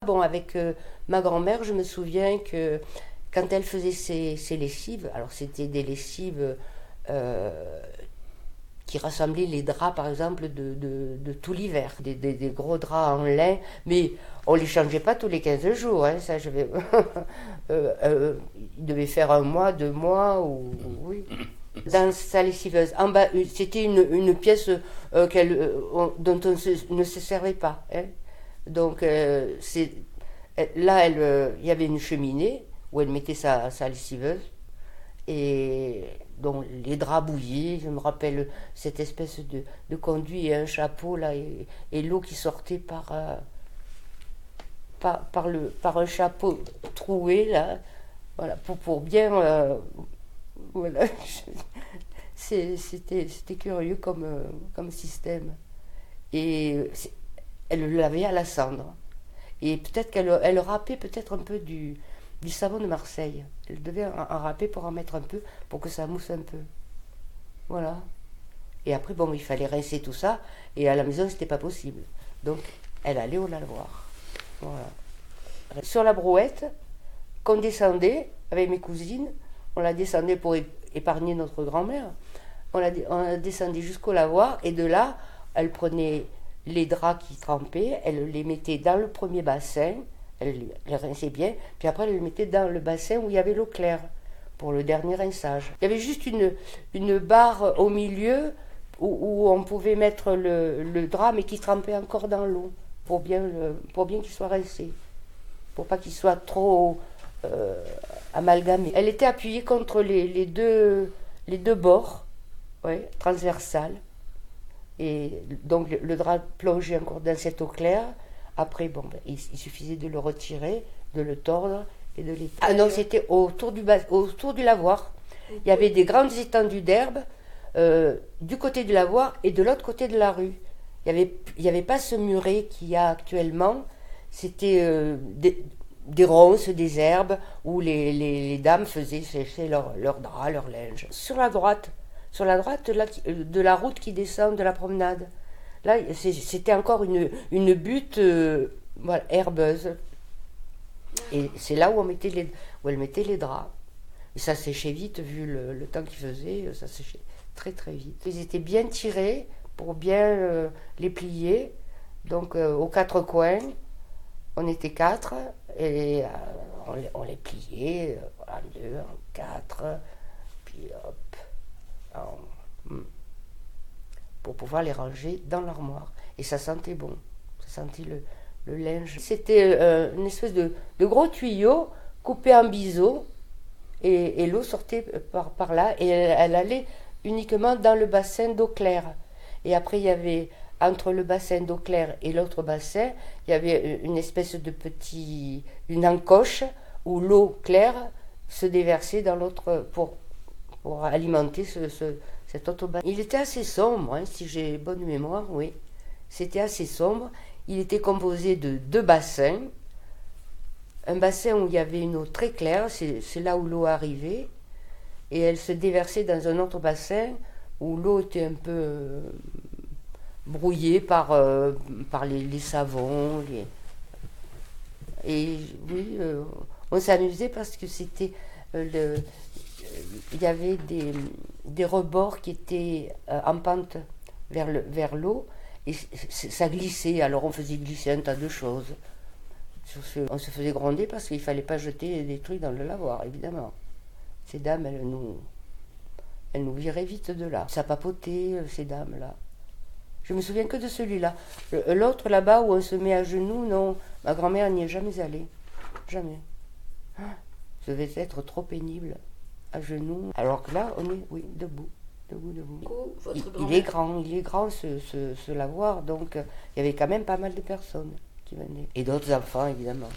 Bon, avec ma grand-mère, je me souviens que quand elle faisait ses lessives, alors c'était des lessives euh, qui rassemblaient les draps, par exemple, de tout l'hiver, des gros draps en lin, mais on les changeait pas tous les 15 jours, hein, ça je vais... il devait faire un mois, 2 mois, oui. Dans sa lessiveuse, en bas, c'était une pièce dont ne se servait pas, hein. Donc, là, il y avait une cheminée où elle mettait sa lessiveuse. Et donc, les draps bouillis, je me rappelle cette espèce de conduit et un chapeau, là, et l'eau qui sortait par un chapeau troué, là. Voilà, pour bien. Voilà. C'était curieux comme système. Et elle le lavait à la cendre. Et peut-être qu'elle râpait peut-être un peu du savon de Marseille. Elle devait en râper pour en mettre un peu, pour que ça mousse un peu. Voilà. Et après, bon, il fallait rincer tout ça, et à la maison, c'était pas possible. Donc, elle allait au lavoir. Voilà. Sur la brouette, qu'on descendait avec mes cousines, on la descendait pour épargner notre grand-mère. On la descendait jusqu'au lavoir, et de là, elle prenait les draps qui trempaient, elle les mettait dans le premier bassin, elle les rinçait bien, puis après elle les mettait dans le bassin où il y avait l'eau claire pour le dernier rinçage. Il y avait juste une barre au milieu où on pouvait mettre le drap, mais qui trempait encore dans l'eau pour bien qu'il soit rincé, pour pas qu'il soit trop amalgamé. Elle était appuyée contre les deux bords, ouais, transversales. Et donc le drap plongeait encore dans cette eau claire. Après, bon, il suffisait de le retirer, de le tordre et de l'éteindre. Ah non, c'était autour du lavoir. Il y avait des grandes étendues d'herbe du côté du lavoir et de l'autre côté de la rue. Il y avait pas ce muret qu'il y a actuellement. C'était des ronces, des herbes où les dames faisaient sécher leur drap, leur linge. Sur la droite là, de la route qui descend de la promenade. Là, c'était encore une butte voilà, herbeuse. Et c'est là où elle mettait les draps. Et ça séchait vite, vu le temps qu'il faisait, ça séchait très très vite. Ils étaient bien tirés pour bien les plier. Donc aux quatre coins, on était 4, et on les pliait en 2, en 4, puis hop. Pour pouvoir les ranger dans l'armoire. Et ça sentait bon. Ça sentait le linge. C'était une espèce de gros tuyau coupé en biseau. Et l'eau sortait par là. Et elle allait uniquement dans le bassin d'eau claire. Et après, il y avait, entre le bassin d'eau claire et l'autre bassin, il y avait une espèce de une encoche où l'eau claire se déversait dans l'autre pour alimenter cet autobassin. Il était assez sombre, hein, si j'ai bonne mémoire, oui. C'était assez sombre. Il était composé de 2 bassins. Un bassin où il y avait une eau très claire, c'est là où l'eau arrivait. Et elle se déversait dans un autre bassin où l'eau était un peu brouillée par les savons. Et oui, on s'amusait parce que c'était... il y avait des rebords qui étaient en pente vers l'eau, et ça glissait, alors on faisait glisser un tas de choses. On se faisait gronder parce qu'il ne fallait pas jeter des trucs dans le lavoir, évidemment. Ces dames, elles nous viraient vite de là. Ça papotait, ces dames-là. Je me souviens que de celui-là. L'autre là-bas où on se met à genoux, non, ma grand-mère n'y est jamais allée. Jamais. Ça devait être trop pénible. À genoux. Alors que là, on est, oui, debout. Il est grand ce lavoir, donc il y avait quand même pas mal de personnes qui venaient. Et d'autres enfants, évidemment.